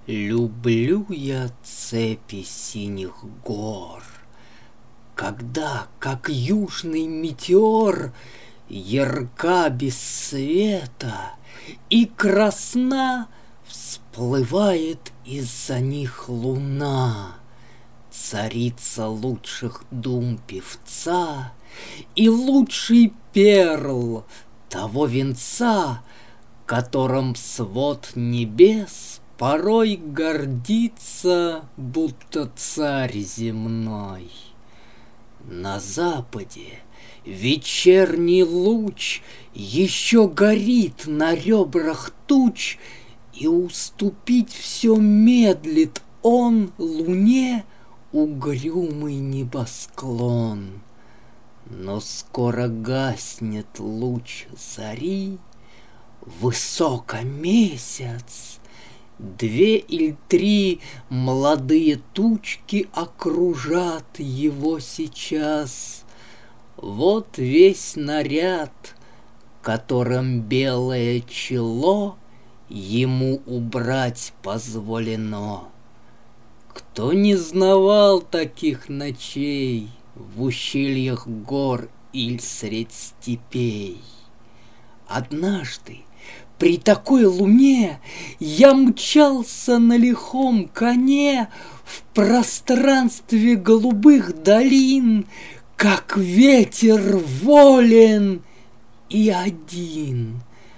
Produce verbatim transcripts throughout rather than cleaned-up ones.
Люблю я цепи синих гор, когда, как южный метеор, ярка без света и красна всплывает из-за них луна, царица лучших дум певца и лучший перл того венца, которым свод небес порой гордится, будто царь земной. На западе вечерний луч еще горит на ребрах туч, и уступить все медлит он луне угрюмый небосклон. Но скоро гаснет луч зари, высоко месяц, две или три молодые тучки окружат его сейчас. Вот весь наряд, которым белое чело ему убрать позволено. Кто не знавал таких ночей в ущельях гор или средь степей? Однажды при такой луне я мчался на лихом коне в пространстве голубых долин, как ветер волен и один.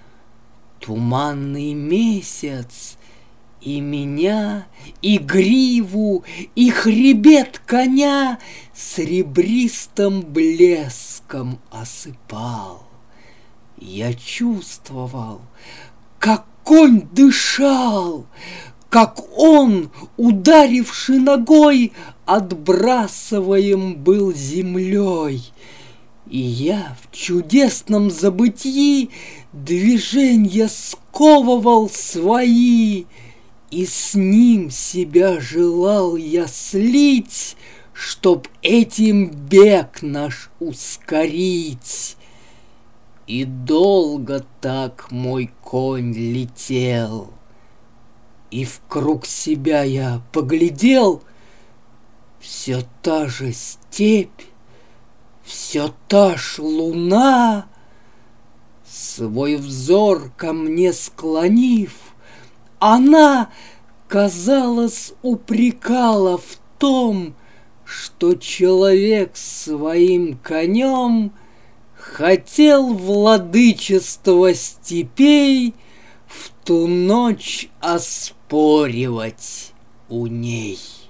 Туманный месяц и меня, и гриву, и хребет коня серебристым блеском осыпал. Я чувствовал, как конь дышал, как он, ударивший ногой, отбрасываем был землей. И я в чудесном забытии движенья сковывал свои, и с ним себя желал я слить, чтоб этим бег наш ускорить. И долго так мой конь летел, и вкруг себя я поглядел, все та же степь, все та ж луна, свой взор ко мне склонив, она, казалось, упрекала в том, что человек своим конем хотел владычество степей в ту ночь оспоривать у ней.